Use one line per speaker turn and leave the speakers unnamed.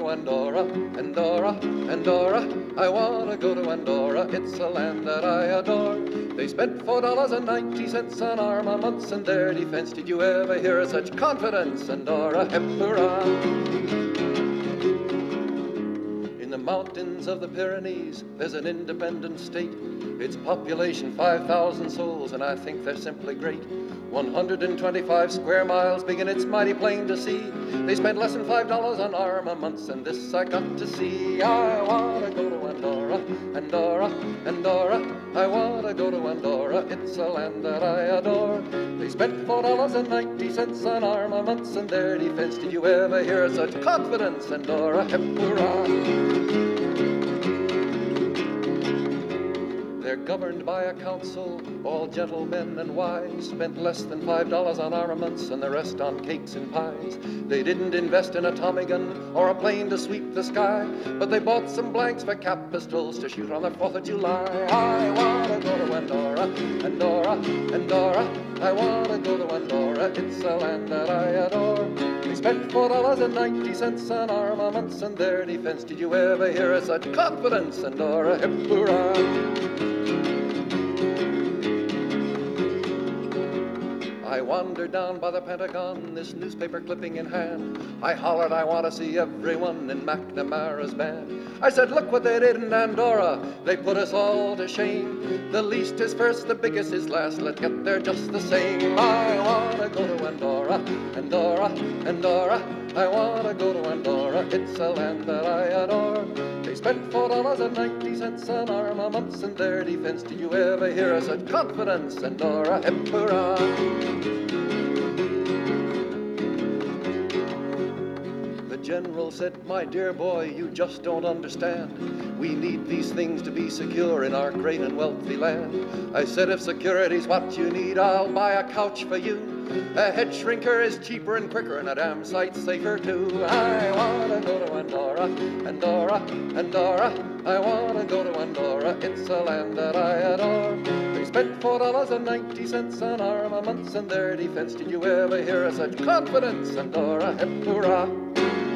Andorra, Andorra, Andorra. I wanna go to Andorra, it's a land that I adore. They spent $4.90 on armaments and their defense. Did you ever hear of such confidence? Andorra, hip hurrah. In the mountains of the Pyrenees, there's an independent state. Its population 5,000 souls, and I think they're simply great. 125 square miles, big and it's mighty plain to see. They spent less than $5 on armaments, and this I got to see. I wanna go to Andorra, Andorra, Andorra. I wanna go to Andorra, it's a land that I adore. They spent $4.90 on armaments and their defense. Did you ever hear such confidence? Andorra, hip hurrah. They're governed by a council, all gentlemen and wise. Spent less than $5 on armaments and the rest on cakes and pies. They didn't invest in a Tommy gun or a plane to sweep the sky, but they bought some blanks for cap pistols to shoot on the 4th of July. I wanna go to Andorra, Andorra, Andorra. I wanna go to Andorra, it's a land that I adore. They spent $4.90 on armaments and their defense. Did you ever hear of such confidence? Andorra, hip hurrah. I wandered down by the Pentagon, this newspaper clipping in hand. I hollered, I want to see everyone in McNamara's band. I said, look what they did in Andorra, they put us all to shame. The least is first, the biggest is last, let's get there just the same. I want to go to Andorra, Andorra, Andorra. I want to go to Andorra, it's a land that I adore. They spent $4.90 on armaments and their defense. Did you ever hear of such confidence? Andorra, hip hurrah. The general said, my dear boy, you just don't understand. We need these things to be secure in our great and wealthy land. I said, if security's what you need, I'll buy a couch for you. A head shrinker is cheaper and quicker and a damn sight safer too. I wanna go to Andorra, Andorra, Andorra. I wanna go to Andorra, it's a land that I adore. They spent $4.90 on armaments and their defense. Did you ever hear of such confidence? Andorra, hip hurrah.